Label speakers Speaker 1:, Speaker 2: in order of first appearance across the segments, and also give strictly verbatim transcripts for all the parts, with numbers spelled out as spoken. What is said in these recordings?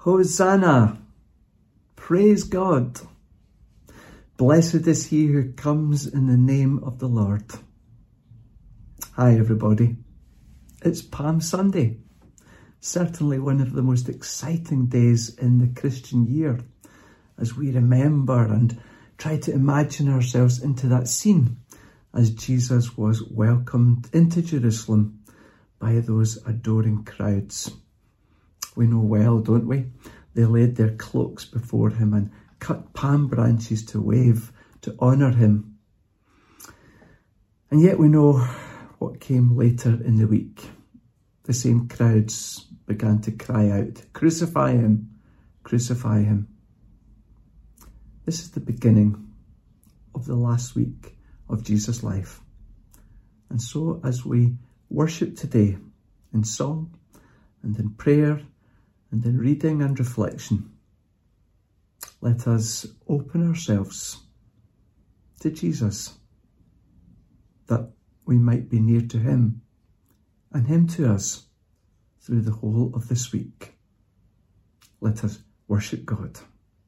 Speaker 1: Hosanna! Praise God! Blessed is he who comes in the name of the Lord. Hi everybody. It's Palm Sunday. Certainly one of the most exciting days in the Christian year as we remember and try to imagine ourselves into that scene as Jesus was welcomed into Jerusalem by those adoring crowds. We know well, don't we? They laid their cloaks before him and cut palm branches to wave, to honour him. And yet we know what came later in the week. The same crowds began to cry out, "Crucify him, crucify him." This is the beginning of the last week of Jesus' life. And so as we worship today in song and in prayer and in reading and reflection, let us open ourselves to Jesus, that we might be near to him and him to us through the whole of this week. Let us worship God.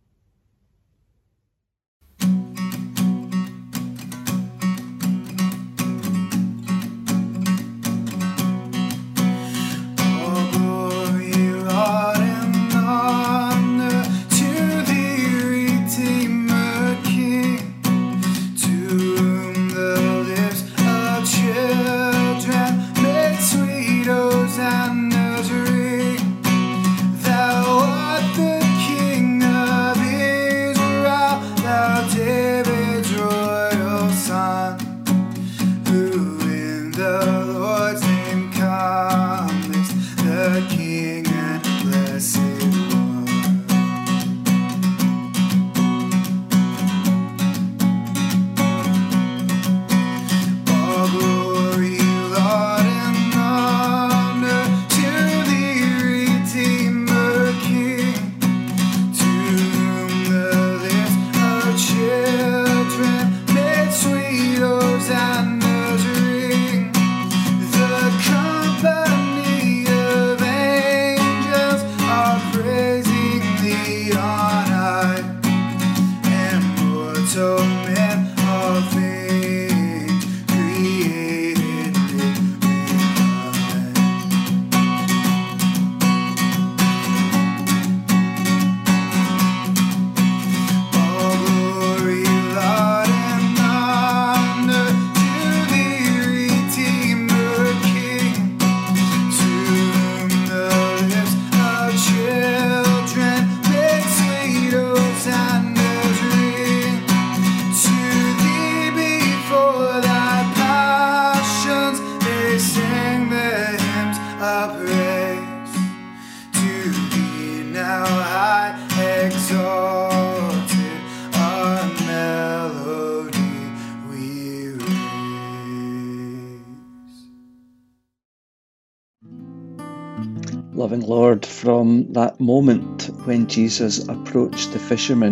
Speaker 1: Loving Lord, from that moment when Jesus approached the fishermen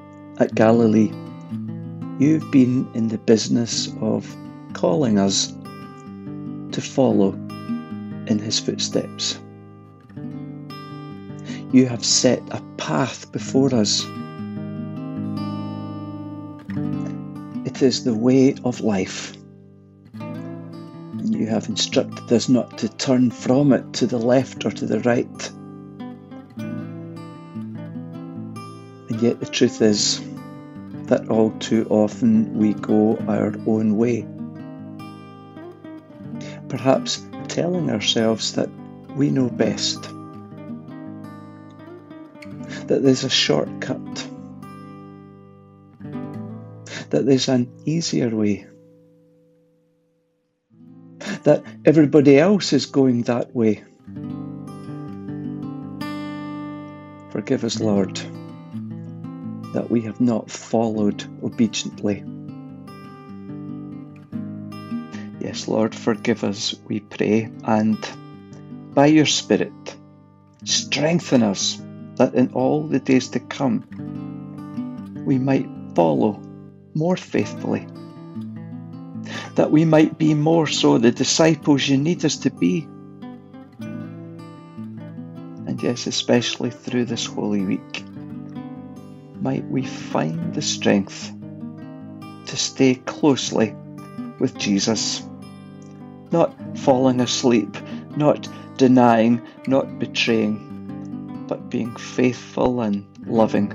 Speaker 1: at Galilee, you've been in the business of calling us to follow in his footsteps. You have set a path before us. It is the way of life. You have instructed us not to turn from it to the left or to the right. And yet the truth is that all too often we go our own way. Perhaps telling ourselves that we know best, that there's a shortcut, that there's an easier way, that everybody else is going that way. Forgive us, Lord, that we have not followed obediently. Yes, Lord, forgive us, we pray, and by your Spirit, strengthen us that in all the days to come, we might follow more faithfully, that we might be more so the disciples you need us to be. And yes, especially through this Holy Week, might we find the strength to stay closely with Jesus, not falling asleep, not denying, not betraying, but being faithful and loving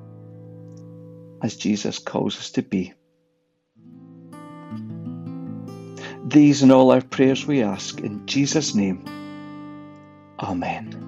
Speaker 1: as Jesus calls us to be. These and all our prayers we ask in Jesus' name. Amen.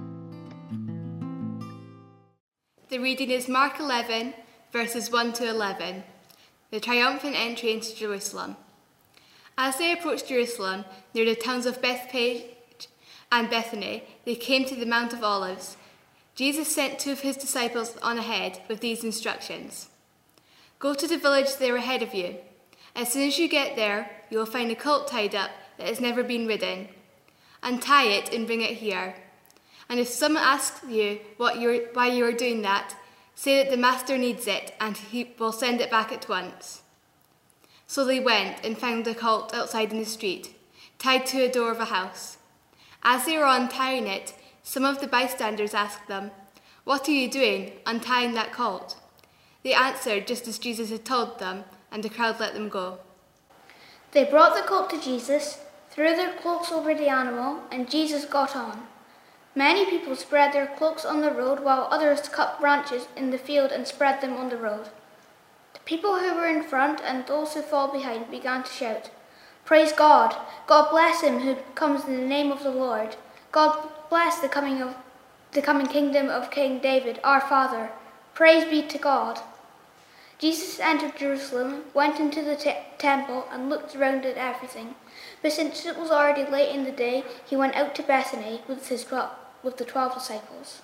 Speaker 2: The reading is Mark eleven, verses one to eleven, the triumphant entry into Jerusalem. As they approached Jerusalem, near the towns of Bethphage and Bethany, they came to the Mount of Olives. Jesus sent two of his disciples on ahead with these instructions. Go to the village there ahead of you. As soon as you get there, you will find a colt tied up that has never been ridden. Untie it and bring it here. And if someone asks you what you're, why you are doing that, say that the master needs it and he will send it back at once. So they went and found the colt outside in the street, tied to a door of a house. As they were untying it, some of the bystanders asked them, "What are you doing, untying that colt?" They answered just as Jesus had told them, and the crowd let them go.
Speaker 3: They brought the colt to Jesus, threw their cloaks over the animal, and Jesus got on. Many people spread their cloaks on the road, while others cut branches in the field and spread them on the road. The people who were in front and those who fell behind began to shout, "Praise God! God bless him who comes in the name of the Lord. God bless the coming of the coming kingdom of King David, our father. Praise be to God." Jesus entered Jerusalem, went into the te- temple and looked around at everything. But since it was already late in the day, he went out to Bethany with his twelve, with the twelve disciples.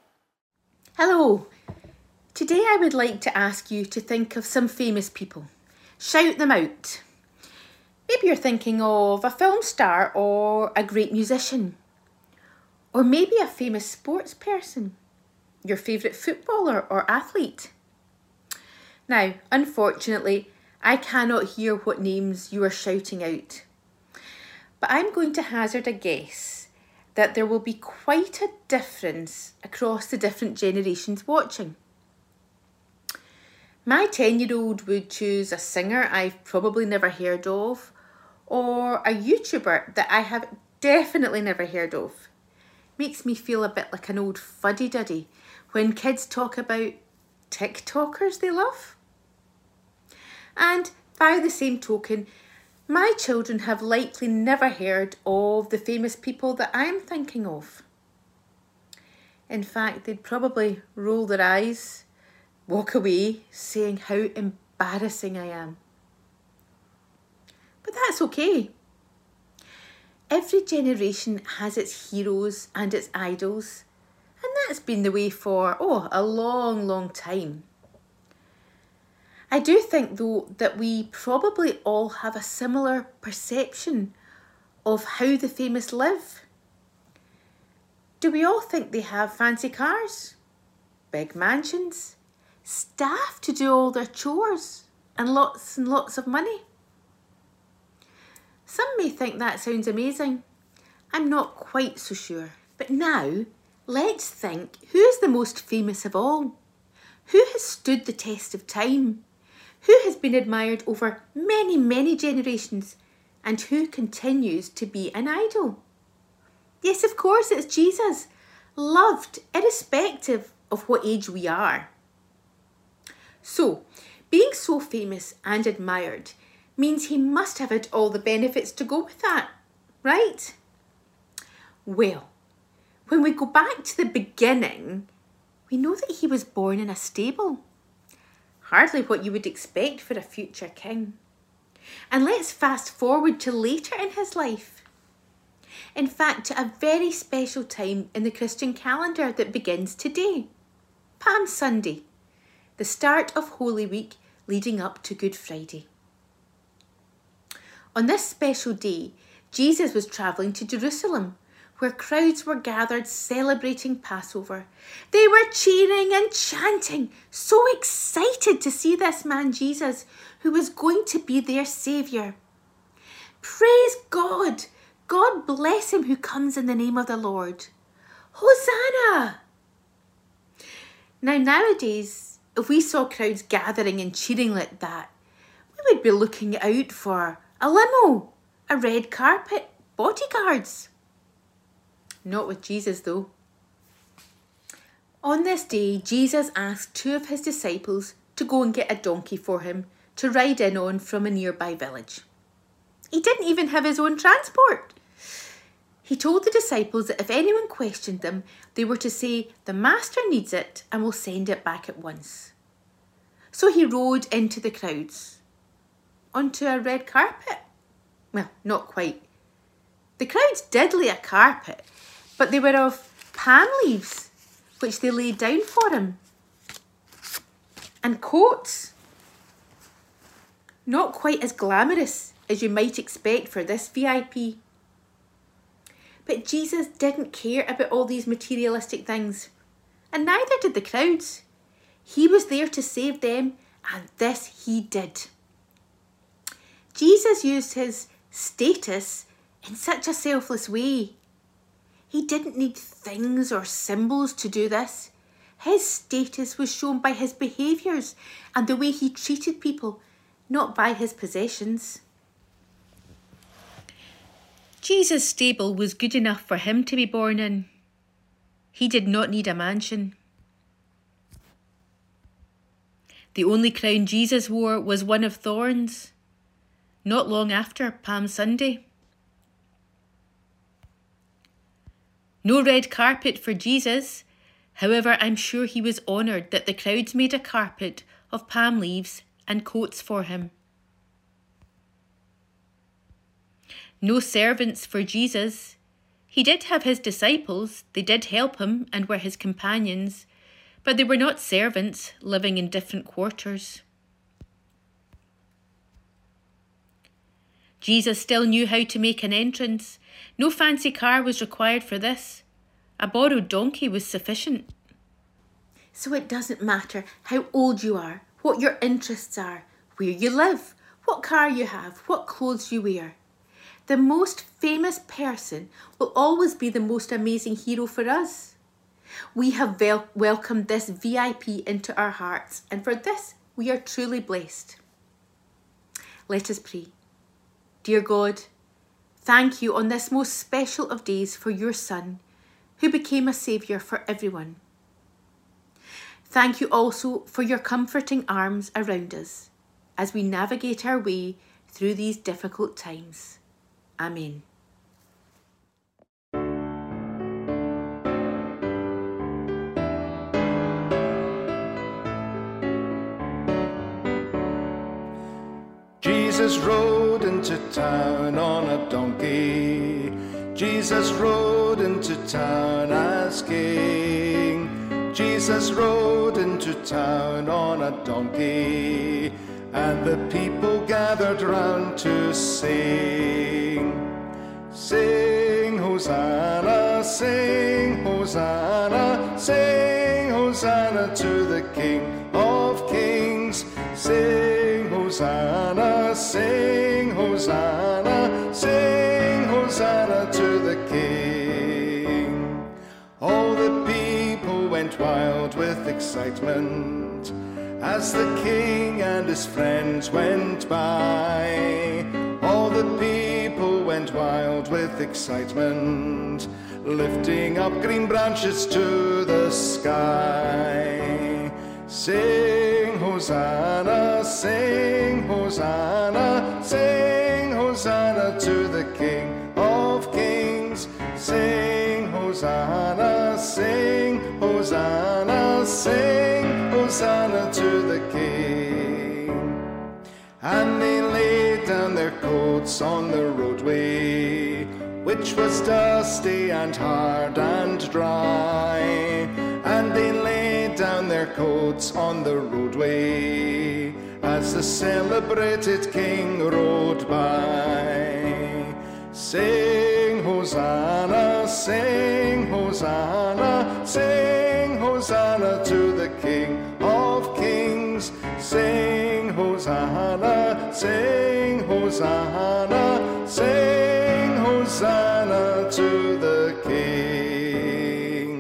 Speaker 4: Hello. Today I would like to ask you to think of some famous people. Shout them out. Maybe you're thinking of a film star or a great musician. Or maybe a famous sports person, your favourite footballer or athlete. Now, unfortunately, I cannot hear what names you are shouting out. But I'm going to hazard a guess that there will be quite a difference across the different generations watching. My ten-year-old would choose a singer I've probably never heard of, or a YouTuber that I have definitely never heard of. Makes me feel a bit like an old fuddy-duddy when kids talk about TikTokers they love. And by the same token, my children have likely never heard of the famous people that I'm thinking of. In fact, they'd probably roll their eyes, walk away, saying how embarrassing I am. But that's okay. Every generation has its heroes and its idols, and that's been the way for, oh, a long, long time. I do think, though, that we probably all have a similar perception of how the famous live. Do we all think they have fancy cars, big mansions, staff to do all their chores, and lots and lots of money? Some may think that sounds amazing. I'm not quite so sure. But now, let's think, who is the most famous of all? Who has stood the test of time? Who has been admired over many, many generations? And who continues to be an idol? Yes, of course, it's Jesus, loved irrespective of what age we are. So, being so famous and admired means he must have had all the benefits to go with that, right? Well, when we go back to the beginning, we know that he was born in a stable. Hardly what you would expect for a future king. And let's fast forward to later in his life. In fact, to a very special time in the Christian calendar that begins today, Palm Sunday, the start of Holy Week leading up to Good Friday. On this special day, Jesus was travelling to Jerusalem, where crowds were gathered celebrating Passover. They were cheering and chanting, so excited to see this man Jesus, who was going to be their saviour. Praise God! God bless him who comes in the name of the Lord. Hosanna! Now, nowadays, if we saw crowds gathering and cheering like that, we would be looking out for a limo, a red carpet, bodyguards. Not with Jesus, though. On this day, Jesus asked two of his disciples to go and get a donkey for him to ride in on from a nearby village. He didn't even have his own transport. He told the disciples that if anyone questioned them, they were to say, "The master needs it and will send it back at once." So he rode into the crowds, onto a red carpet. Well, not quite. The crowds did lay a carpet, but they were of palm leaves, which they laid down for him. And coats. Not quite as glamorous as you might expect for this V I P. But Jesus didn't care about all these materialistic things, and neither did the crowds. He was there to save them, and this he did. Jesus used his status in such a selfless way. He didn't need things or symbols to do this. His status was shown by his behaviours and the way he treated people, not by his possessions. Jesus' stable was good enough for him to be born in. He did not need a mansion. The only crown Jesus wore was one of thorns, not long after Palm Sunday. No red carpet for Jesus. However, I'm sure he was honoured that the crowds made a carpet of palm leaves and coats for him. No servants for Jesus. He did have his disciples. They did help him and were his companions, but they were not servants living in different quarters. Jesus still knew how to make an entrance. No fancy car was required for this. A borrowed donkey was sufficient. So it doesn't matter how old you are, what your interests are, where you live, what car you have, what clothes you wear. The most famous person will always be the most amazing hero for us. We have wel- welcomed this V I P into our hearts, and for this we are truly blessed. Let us pray. Dear God, thank you on this most special of days for your Son, who became a saviour for everyone. Thank you also for your comforting arms around us as we navigate our way through these difficult times. Amen.
Speaker 5: Jesus rode into town on a donkey. Jesus rode into town as king. Jesus rode into town on a donkey, and the people gathered round to sing. Sing Hosanna, sing Hosanna, sing Hosanna to the King of Kings. Sing Hosanna, sing Hosanna, sing Hosanna to the King. All the people went wild with excitement as the King and his friends went by. All the people went wild with excitement, lifting up green branches to the sky. Sing Hosanna, sing Hosanna, sing Hosanna to the King of Kings. Sing Hosanna, sing Hosanna, sing Hosanna to the King. And they laid down their coats on the roadway, which was dusty and hard and dry. And they laid down their coats on the roadway as the celebrated King rode by. Sing Hosanna, sing Hosanna, sing Hosanna to the King of Kings. Sing Hosanna, sing Hosanna, sing Hosanna to the King.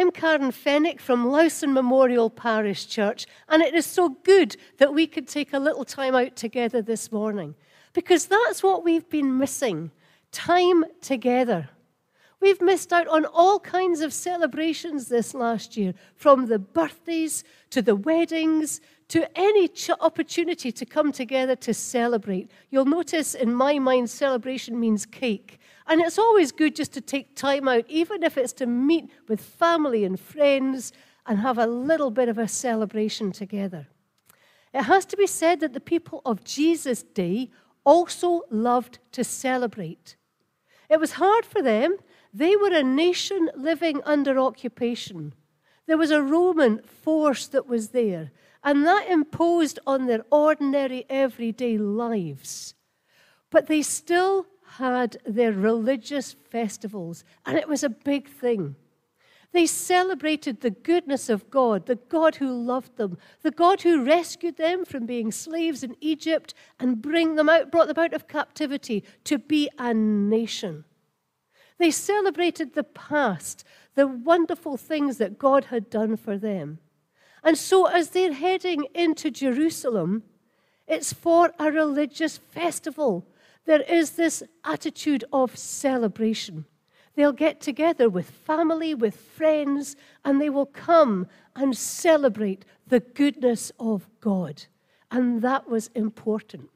Speaker 6: I'm Karen Fennick from Lowson Memorial Parish Church, and it is so good that we could take a little time out together this morning, because that's what we've been missing, time together. We've missed out on all kinds of celebrations this last year, from the birthdays to the weddings to any ch- opportunity to come together to celebrate. You'll notice in my mind, celebration means cake. And it's always good just to take time out, even if it's to meet with family and friends and have a little bit of a celebration together. It has to be said that the people of Jesus' day also loved to celebrate. It was hard for them. They were a nation living under occupation. There was a Roman force that was there, and that imposed on their ordinary, everyday lives. But they still had their religious festivals, and it was a big thing. They celebrated the goodness of God, the God who loved them, the God who rescued them from being slaves in Egypt and bring them out, brought them out of captivity to be a nation. They celebrated the past, the wonderful things that God had done for them. And so as they're heading into Jerusalem, it's for a religious festival. There is this attitude of celebration. They'll get together with family, with friends, and they will come and celebrate the goodness of God. And that was important.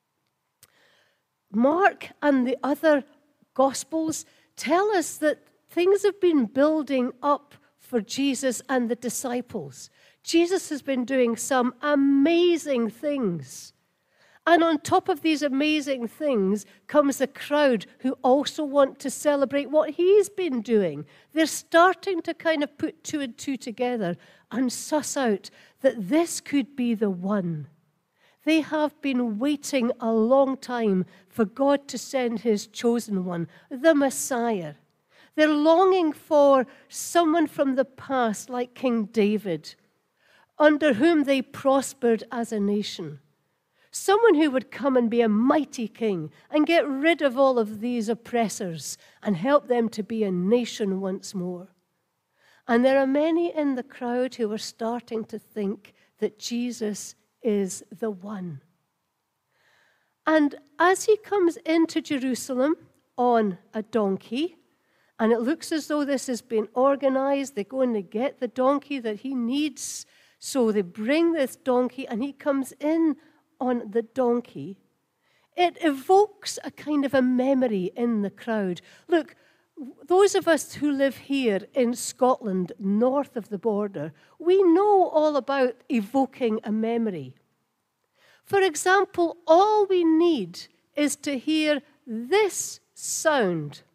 Speaker 6: Mark and the other Gospels tell us that things have been building up for Jesus and the disciples. Jesus has been doing some amazing things. And on top of these amazing things comes a crowd who also want to celebrate what he's been doing. They're starting to kind of put two and two together and suss out that this could be the one. They have been waiting a long time for God to send his chosen one, the Messiah. They're longing for someone from the past like King David, under whom they prospered as a nation. Someone who would come and be a mighty king and get rid of all of these oppressors and help them to be a nation once more. And there are many in the crowd who are starting to think that Jesus is the one. And as he comes into Jerusalem on a donkey, and it looks as though this has been organized, they're going to get the donkey that he needs. So they bring this donkey and he comes in on the donkey. It evokes a kind of a memory in the crowd. Look, those of us who live here in Scotland, north of the border, we know all about evoking a memory. For example, all we need is to hear this sound.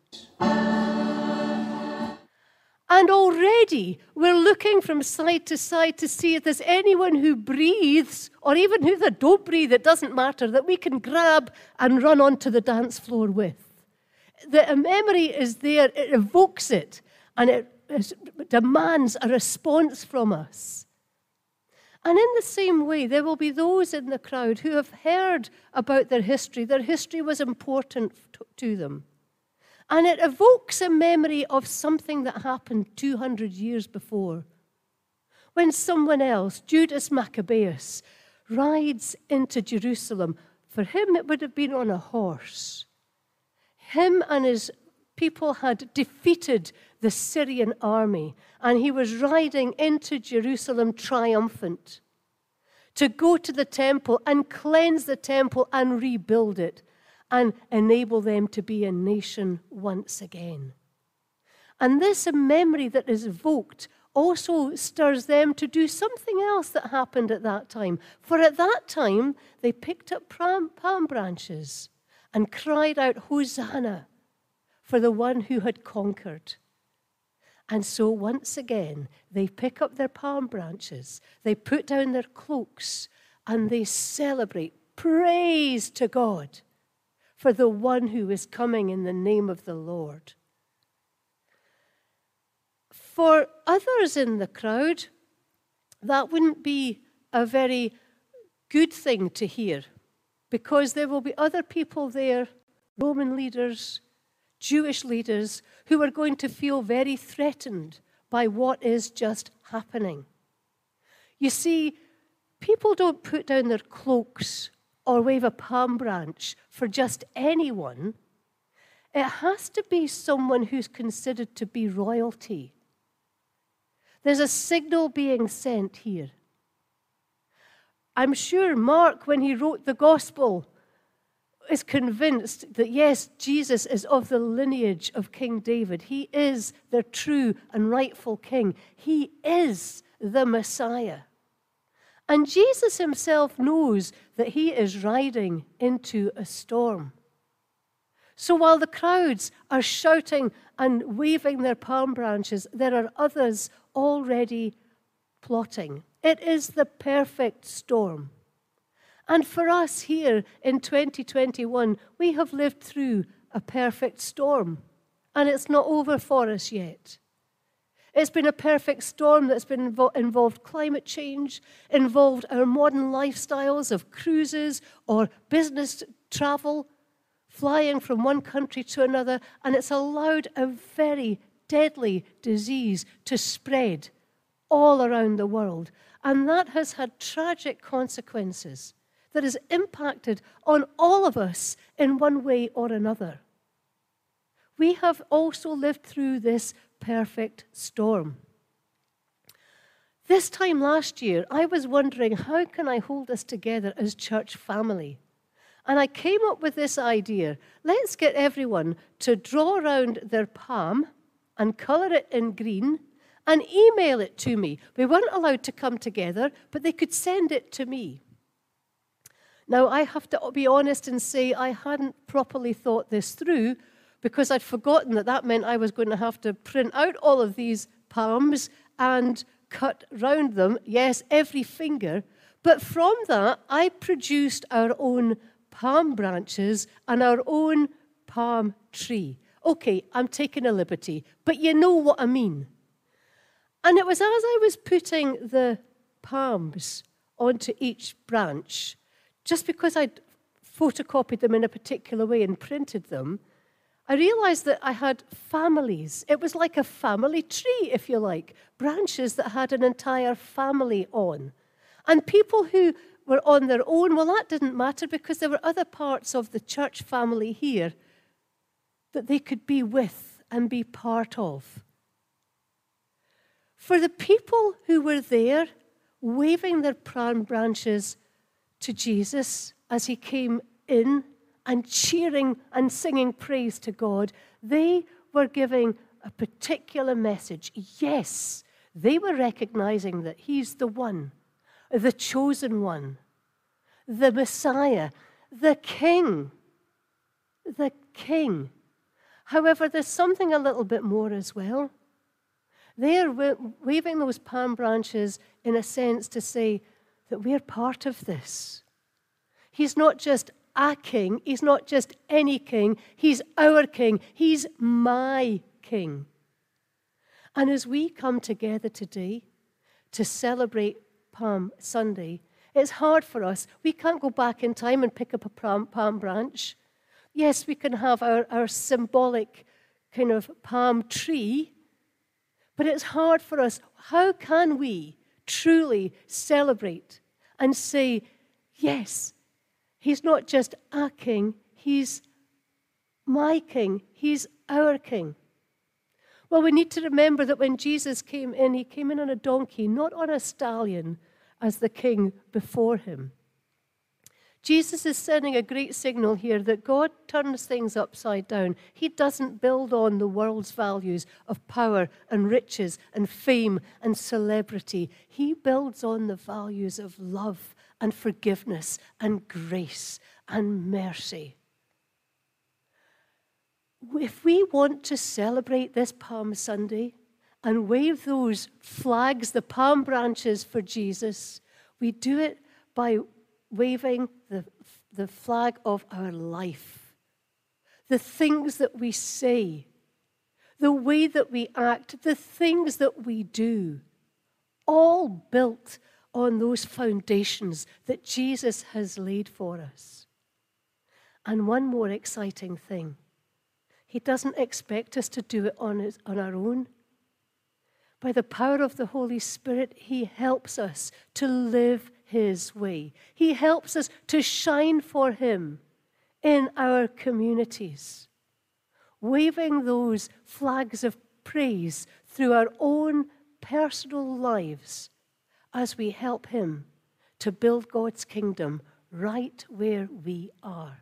Speaker 6: And already we're looking from side to side to see if there's anyone who breathes, or even who that don't breathe, it doesn't matter, that we can grab and run onto the dance floor with. The memory is there, it evokes it, and it demands a response from us. And in the same way, there will be those in the crowd who have heard about their history. Their history was important to them. And it evokes a memory of something that happened two hundred years before, when someone else, Judas Maccabeus, rides into Jerusalem. For him, it would have been on a horse. Him and his people had defeated the Syrian army, and he was riding into Jerusalem triumphant to go to the temple and cleanse the temple and rebuild it, and enable them to be a nation once again. And this memory that is evoked also stirs them to do something else that happened at that time. For at that time, they picked up palm branches and cried out, Hosanna, for the one who had conquered. And so once again, they pick up their palm branches, they put down their cloaks, and they celebrate praise to God for the one who is coming in the name of the Lord. For others in the crowd, that wouldn't be a very good thing to hear, because there will be other people there, Roman leaders, Jewish leaders, who are going to feel very threatened by what is just happening. You see, people don't put down their cloaks or wave a palm branch for just anyone. It has to be someone who's considered to be royalty. There's a signal being sent here. I'm sure Mark, when he wrote the gospel, is convinced that, yes, Jesus is of the lineage of King David. He is the true and rightful king. He is the Messiah. And Jesus himself knows that he is riding into a storm. So while the crowds are shouting and waving their palm branches, there are others already plotting. It is the perfect storm. And for us here in twenty twenty-one, we have lived through a perfect storm, and it's not over for us yet. It's been a perfect storm that's been invo- involved climate change, involved our modern lifestyles of cruises or business travel, flying from one country to another, and it's allowed a very deadly disease to spread all around the world. And that has had tragic consequences that has impacted on all of us in one way or another. We have also lived through this perfect storm. This time last year, I was wondering, how can I hold us together as church family? And I came up with this idea. Let's get everyone to draw around their palm and colour it in green and email it to me. We weren't allowed to come together, but they could send it to me. Now, I have to be honest and say I hadn't properly thought this through, because I'd forgotten that that meant I was going to have to print out all of these palms and cut round them, yes, every finger. But from that, I produced our own palm branches and our own palm tree. Okay, I'm taking a liberty, but you know what I mean. And it was as I was putting the palms onto each branch, just because I'd photocopied them in a particular way and printed them, I realized that I had families. It was like a family tree, if you like, branches that had an entire family on. And people who were on their own, well, that didn't matter because there were other parts of the church family here that they could be with and be part of. For the people who were there waving their palm branches to Jesus as he came in and cheering and singing praise to God, they were giving a particular message. Yes, they were recognizing that he's the one, the chosen one, the Messiah, the King, the King. However, there's something a little bit more as well. They are wa- waving those palm branches in a sense to say that we're part of this. He's not just a king. He's not just any king. He's our king. He's my king. And as we come together today to celebrate Palm Sunday, it's hard for us. We can't go back in time and pick up a palm, palm branch. Yes, we can have our, our symbolic kind of palm tree, but it's hard for us. How can we truly celebrate and say, yes, he's not just a king, he's my king, he's our king? Well, we need to remember that when Jesus came in, he came in on a donkey, not on a stallion as the king before him. Jesus is sending a great signal here that God turns things upside down. He doesn't build on the world's values of power and riches and fame and celebrity. He builds on the values of love and forgiveness and grace and mercy. If we want to celebrate this Palm Sunday and wave those flags, the palm branches for Jesus, we do it by waving the, the flag of our life. The things that we say, the way that we act, the things that we do, all built on those foundations that Jesus has laid for us. And one more exciting thing. He doesn't expect us to do it on, his, on our own, By the power of the Holy Spirit, he helps us to live his way. He helps us to shine for him in our communities, waving those flags of praise through our own personal lives as we help him to build God's kingdom right where we are.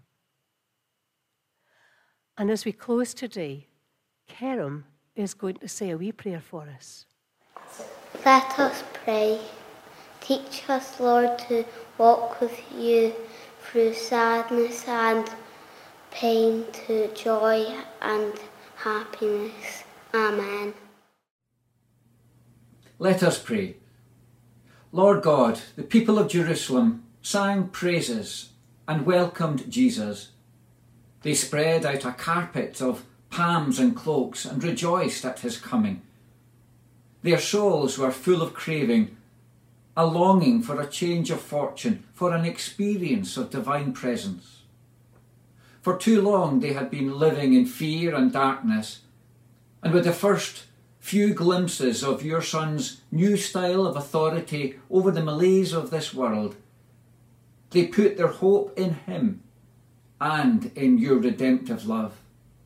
Speaker 6: And as we close today, Kerem is going to say a wee prayer for us.
Speaker 3: Let us pray. Teach us, Lord, to walk with you through sadness and pain to joy and happiness. Amen.
Speaker 7: Let us pray. Lord God, the people of Jerusalem sang praises and welcomed Jesus. They spread out a carpet of palms and cloaks and rejoiced at his coming. Their souls were full of craving, a longing for a change of fortune, for an experience of divine presence. For too long they had been living in fear and darkness, and with the first few glimpses of your Son's new style of authority over the malaise of this world, they put their hope in him and in your redemptive love.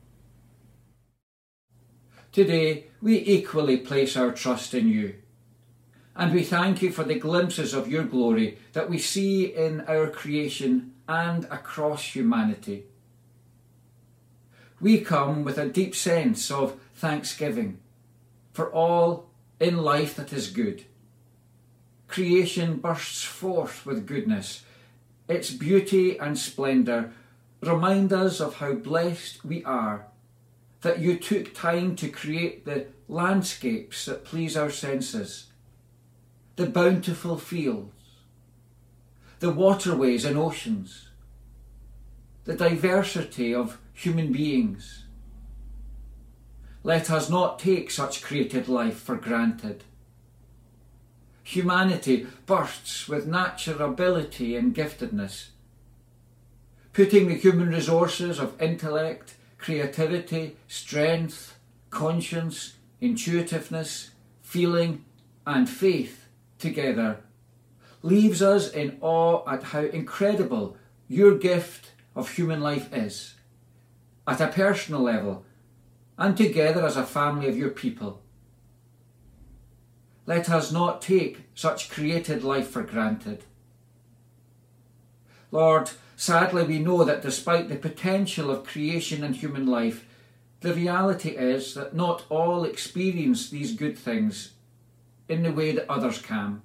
Speaker 7: Today, we equally place our trust in you, and we thank you for the glimpses of your glory that we see in our creation and across humanity. We come with a deep sense of thanksgiving for all in life that is good. Creation bursts forth with goodness. Its beauty and splendour remind us of how blessed we are that you took time to create the landscapes that please our senses, the bountiful fields, the waterways and oceans, the diversity of human beings. Let us not take such created life for granted. Humanity bursts with natural ability and giftedness, putting the human resources of intellect, creativity, strength, conscience, intuitiveness, feeling and faith together leaves us in awe at how incredible your gift of human life is, at a personal level and together as a family of your people. Let us not take such created life for granted. Lord, sadly we know that despite the potential of creation and human life, the reality is that not all experience these good things in the way that others can.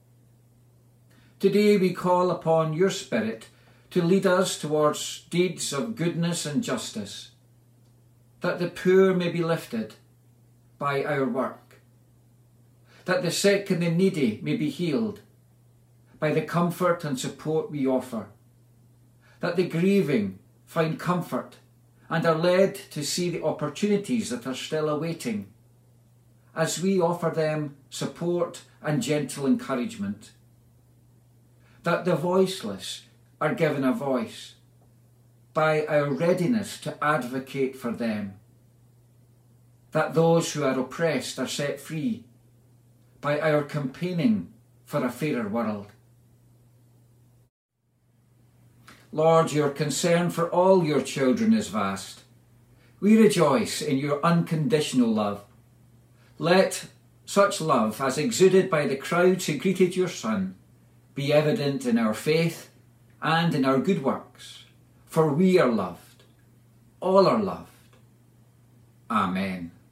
Speaker 7: Today we call upon your Spirit to lead us towards deeds of goodness and justice, that the poor may be lifted by our work, that the sick and the needy may be healed by the comfort and support we offer, that the grieving find comfort and are led to see the opportunities that are still awaiting as we offer them support and gentle encouragement, that the voiceless are given a voice by our readiness to advocate for them, that those who are oppressed are set free by our campaigning for a fairer world. Lord, your concern for all your children is vast. We rejoice in your unconditional love. Let such love as exuded by the crowds who greeted your Son be evident in our faith and in our good works, for we are loved, all are loved. Amen.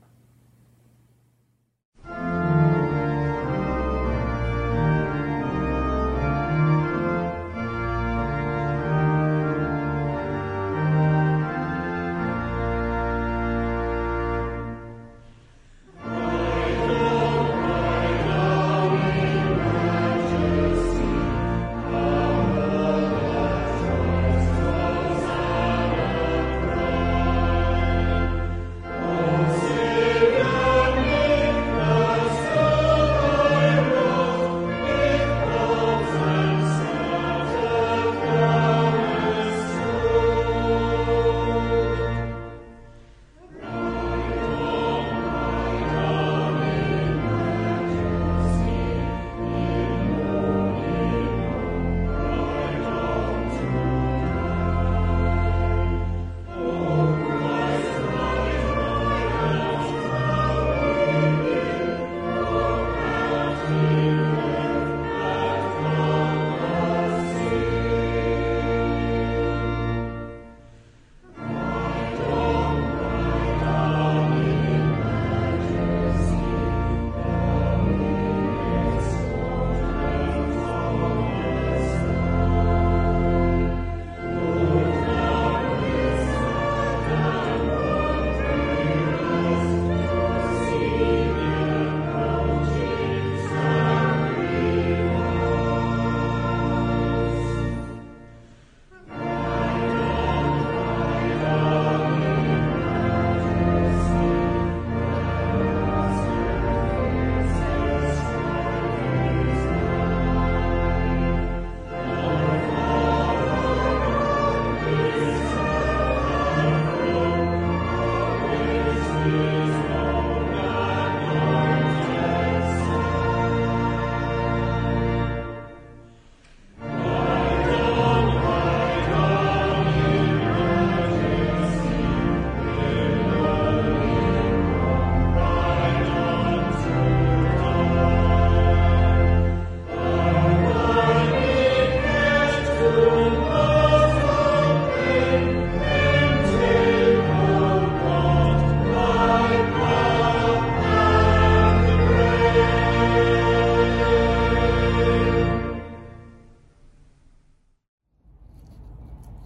Speaker 8: Oh,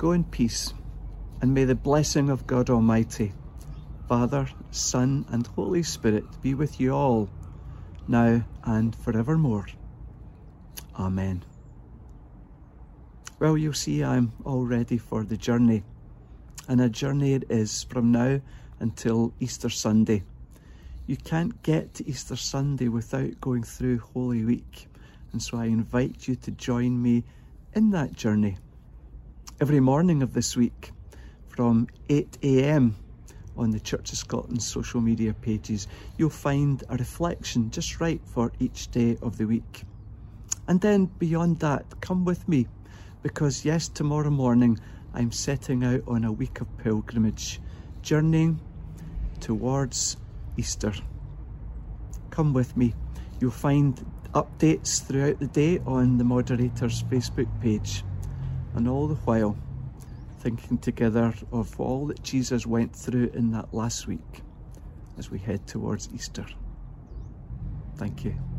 Speaker 1: Go in peace, and may the blessing of God Almighty, Father, Son, and Holy Spirit be with you all, now and forevermore. Amen. Well, you'll see I'm all ready for the journey, and a journey it is from now until Easter Sunday. You can't get to Easter Sunday without going through Holy Week, and so I invite you to join me in that journey. Every morning of this week, from eight a m on the Church of Scotland social media pages, you'll find a reflection just right for each day of the week. And then beyond that, come with me, because yes, tomorrow morning I'm setting out on a week of pilgrimage, journeying towards Easter. Come with me. You'll find updates throughout the day on the moderator's Facebook page, and all the while thinking together of all that Jesus went through in that last week as we head towards Easter. Thank you.